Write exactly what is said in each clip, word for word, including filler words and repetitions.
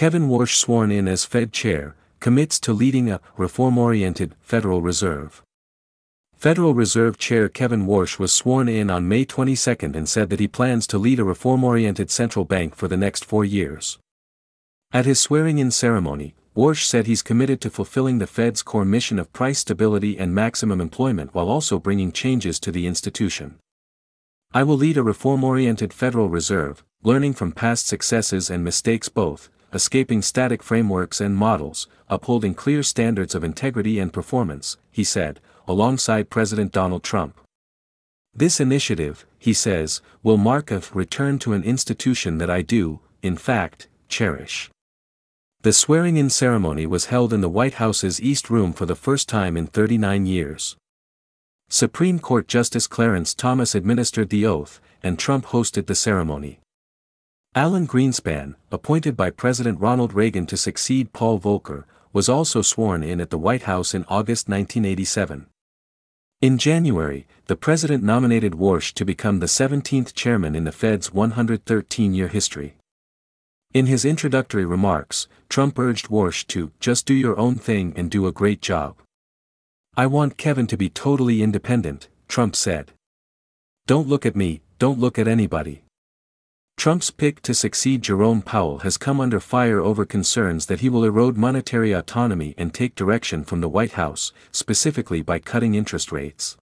Kevin Warsh, sworn in as Fed Chair, commits to leading a reform-oriented Federal Reserve. Federal Reserve Chair Kevin Warsh was sworn in on May twenty-second and said that he plans to lead a reform-oriented central bank for the next four years. At his swearing-in ceremony, Warsh said he's committed to fulfilling the Fed's core mission of price stability and maximum employment while also bringing changes to the institution. "I will lead a reform-oriented Federal Reserve, learning from past successes and mistakes both, escaping static frameworks and models, upholding clear standards of integrity and performance," he said, alongside President Donald Trump. "This initiative," he says, "will mark a return to an institution that I do, in fact, cherish." The swearing-in ceremony was held in the White House's East Room for the first time in thirty-nine years. Supreme Court Justice Clarence Thomas administered the oath, and Trump hosted the ceremony. Alan Greenspan, appointed by President Ronald Reagan to succeed Paul Volcker, was also sworn in at the White House in August nineteen eighty-seven. In January, the president nominated Warsh to become the seventeenth chairman in the Fed's one hundred thirteen year history. In his introductory remarks, Trump urged Warsh to "just do your own thing and do a great job." "I want Kevin to be totally independent," Trump said. "Don't look at me, don't look at anybody." Trump's pick to succeed Jerome Powell has come under fire over concerns that he will erode monetary autonomy and take direction from the White House, specifically by cutting interest rates.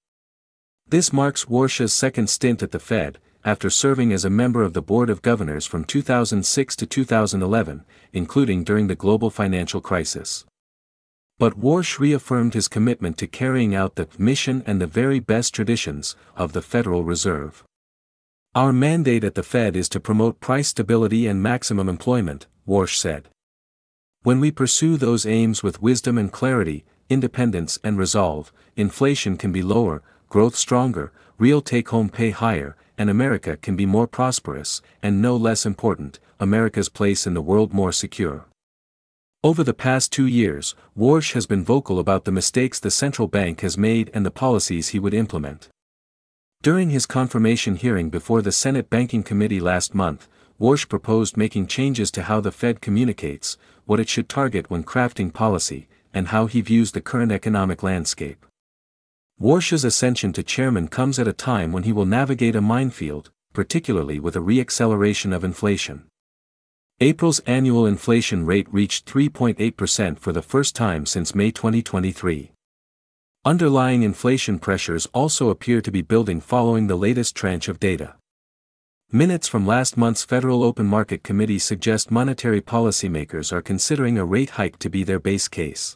This marks Warsh's second stint at the Fed, after serving as a member of the Board of Governors from two thousand six to two thousand eleven, including during the global financial crisis. But Warsh reaffirmed his commitment to carrying out the mission and the very best traditions of the Federal Reserve. "Our mandate at the Fed is to promote price stability and maximum employment," Warsh said. "When we pursue those aims with wisdom and clarity, independence and resolve, inflation can be lower, growth stronger, real take-home pay higher, and America can be more prosperous, and no less important, America's place in the world more secure." Over the past two years, Warsh has been vocal about the mistakes the central bank has made and the policies he would implement. During his confirmation hearing before the Senate Banking Committee last month, Warsh proposed making changes to how the Fed communicates, what it should target when crafting policy, and how he views the current economic landscape. Warsh's ascension to chairman comes at a time when he will navigate a minefield, particularly with a re-acceleration of inflation. April's annual inflation rate reached three point eight percent for the first time since May twenty twenty-three. Underlying inflation pressures also appear to be building following the latest tranche of data. Minutes from last month's Federal Open Market Committee suggest monetary policymakers are considering a rate hike to be their base case.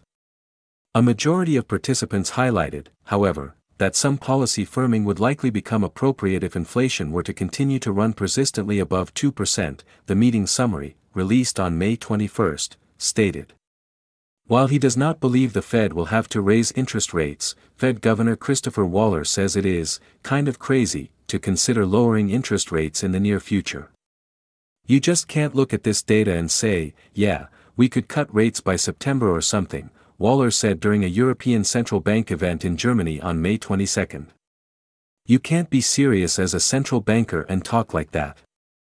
A majority of participants highlighted, however, that some policy firming would likely become appropriate if inflation were to continue to run persistently above two percent, the meeting summary, released on May twenty-first, stated. While he does not believe the Fed will have to raise interest rates, Fed Governor Christopher Waller says it is kind of crazy to consider lowering interest rates in the near future. "You just can't look at this data and say, yeah, we could cut rates by September or something," Waller said during a European Central Bank event in Germany on May twenty-second. "You can't be serious as a central banker and talk like that."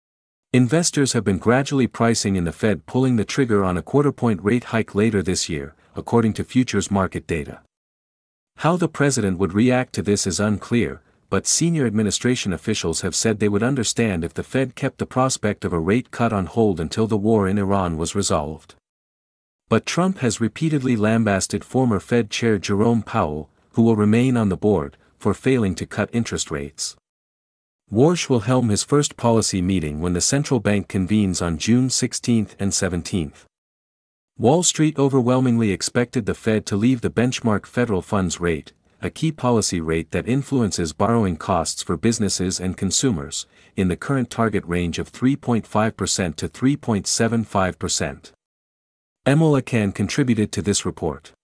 Investors have been gradually pricing in the Fed pulling the trigger on a quarter-point rate hike later this year, according to futures market data. How the president would react to this is unclear, but senior administration officials have said they would understand if the Fed kept the prospect of a rate cut on hold until the war in Iran was resolved. But Trump has repeatedly lambasted former Fed Chair Jerome Powell, who will remain on the board, for failing to cut interest rates. Warsh will helm his first policy meeting when the central bank convenes on June sixteenth and seventeenth. Wall Street overwhelmingly expected the Fed to leave the benchmark federal funds rate, a key policy rate that influences borrowing costs for businesses and consumers, in the current target range of three point five percent to three point seven five percent. Emil Akan contributed to this report.